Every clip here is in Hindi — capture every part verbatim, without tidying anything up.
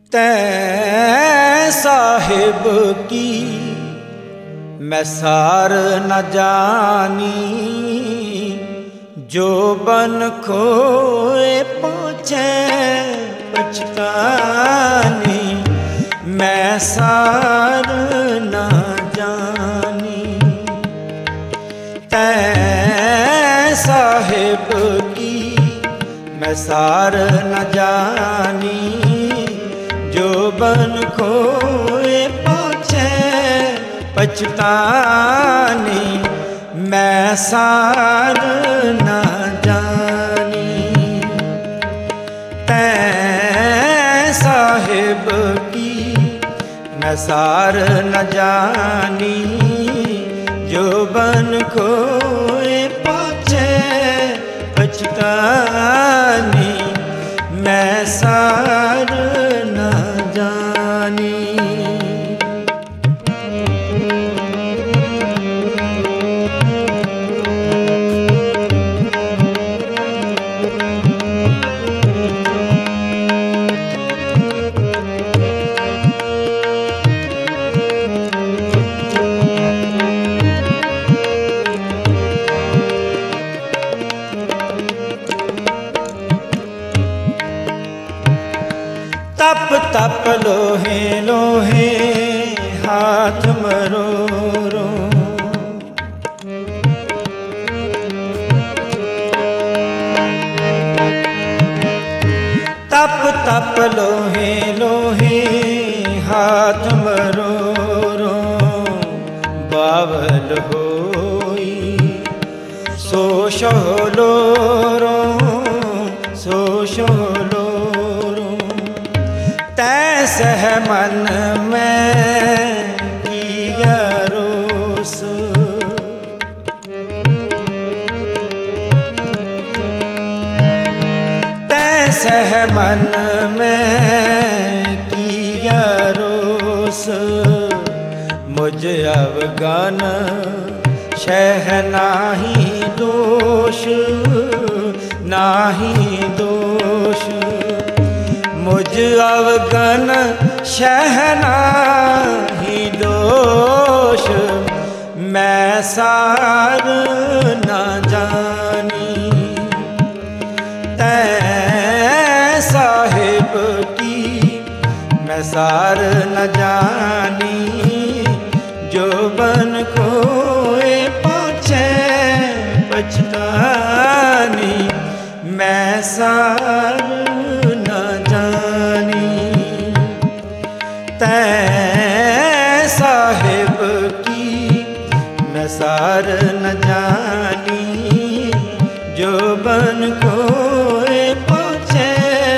तै साहिब की मैं सार न जानी, जो बन खोए पहुँचे पछतानी। मैं सार न जानी तै साहिब की मैं सार न जानी, जो बन खोए पहुँचे पछतानी। मैं सार न जानी तै साहिब की मैं सार न जानी, जो बन खोए पहुँचे पछतानी। मैं सार न जानी। तप तप लोहे लोहे हाथ मरोरो, तप तप लोहे लोहे हाथ मरोरो। बावल होई सो शोलोरो, सो शोलोरो। तैसह मन में किया रोस, तैसह मन में किया रोस। मुझ अवगन शह नाही दोष, नाही दोष। मुझ अवगन शह नाही दोष। मैं सार न जानी तै साहिब की मैं सार न जानी, जो बन खोए पहुँचे पछतानी। मैं सार न जानी तै साहिब की मैं सार न जानी, जो बन खोए पहुँचे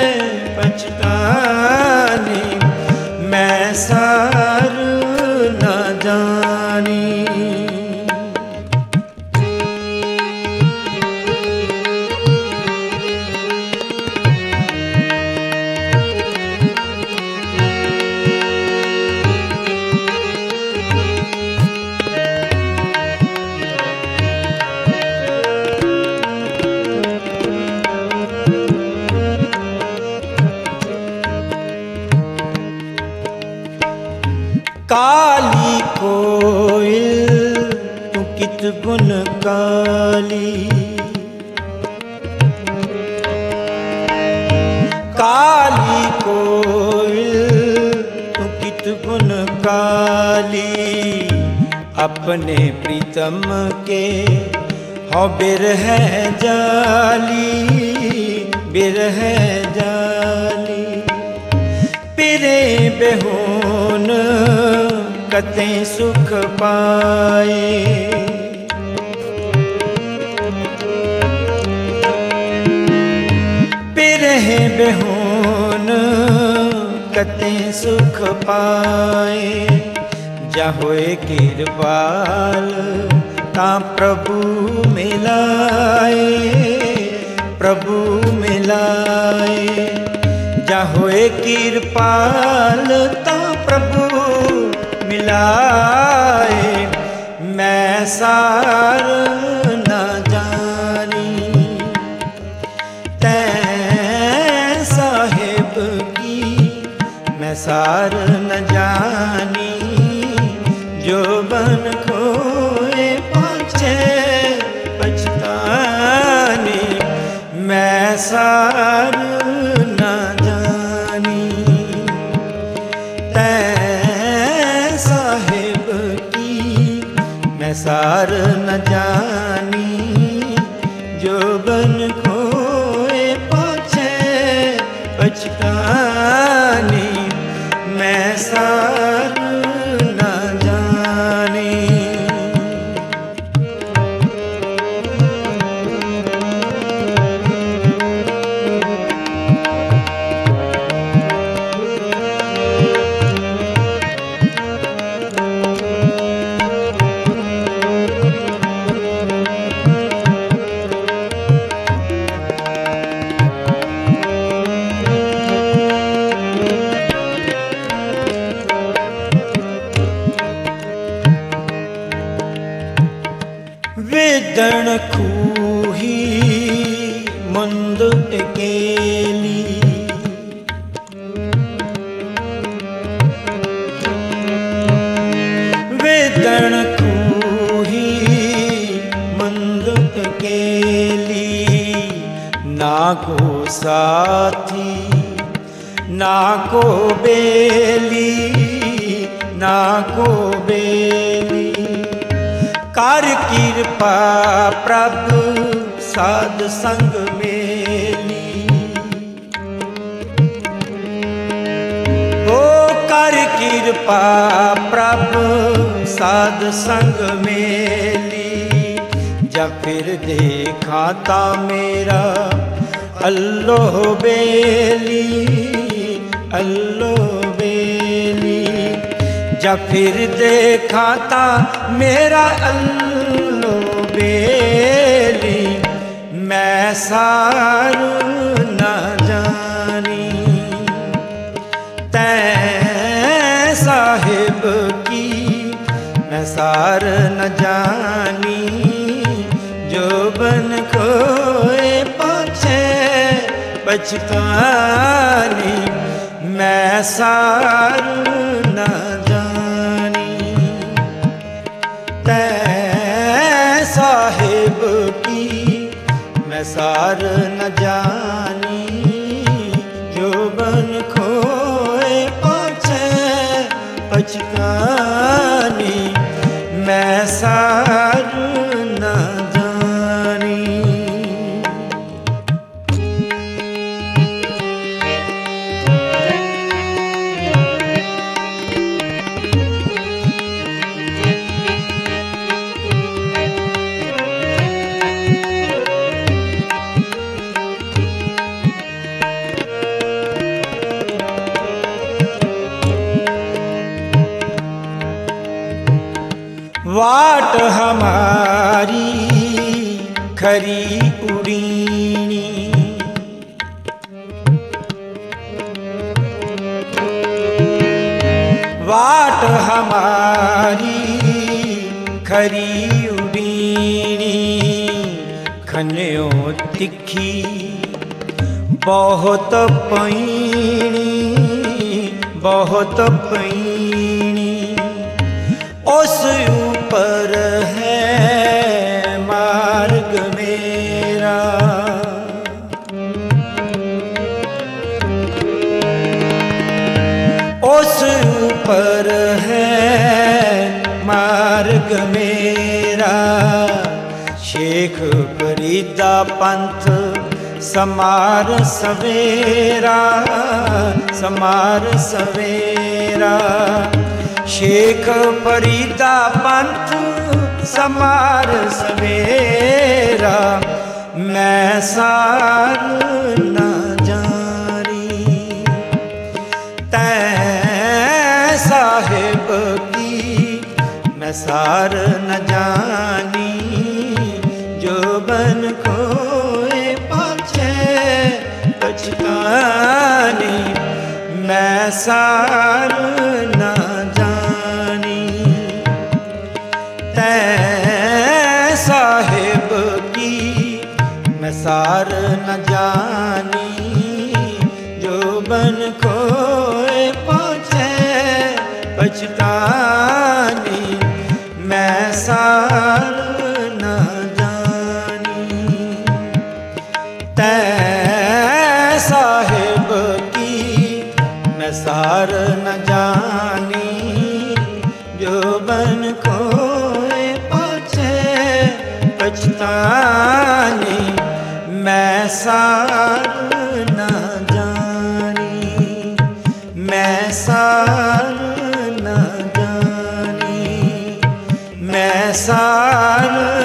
पछतानी। मैं सार न जानी। काली कोयल तू कित गुण काली, काली कोयल तू कित गुण काली। अपने प्रीतम के हो बिरह जाली, बिरह जाली। पिरे बेहोन कते सुख पाए, पिरह बेहोन कते सुख पाए। जाहोए कृपाल ता प्रभु मिलाए, प्रभु मिलाए। जाहोए कृपाल ता प्रभु मिलाए। मैं सार न जानी तै साहिब की सार न जानी, जो बन खोए पाछे पछतानी। मैं सार न जानी तै साहिब की, मैं सार न जानी, जो बन खोए पाछे पछतानी। मैं सार न जानी। वेदन खूही मुंद अकेली, वेदन खूही मुंद अकेली। ना को साथी ना को बेली, ना को बेली। कर कृपा प्रभु साध संग मेली, ओ कर कृपा प्रभु साध संग मेली। जब फिर देखा ता मेरा अल्लोह बेली, अल्लोह बेली। जब फिर देखा ता मेरा अल्लो बेली। मैं सार न जानी तै साहिब की, मैं सार न जानी, जो बन खोए पाछे पछतानी। मैं सार न जानी तै साहिब की, मैं सार न जानी, जो बन खोए पाछे पछतानी। मैं सार न जानी। वाट हमारी खरी उड़ीनी, वाट हमारी खरी उड़ीनी। खन्यो तिखी बहुत पैनी, बहुत पैनी। उस ऊपर है मार्ग मेरा, उस ऊपर है मार्ग मेरा। शेख फरीदा पंथ समार सवेरा, समार सवेरा। शेख फरीदा पंथ समार सवेरा। मैं सार न जानी तै साहिब की, मैं सार न जानी, जो बन खोए पाछे पछतानी। मैं सार न जानी तै साहिब की, मैं सार न जानी, जो बन खोए पाछे सार न जानी, जो बन खोए पाछे पछतानी। मैं सार न जानी, मैं सार न जानी, मैं सार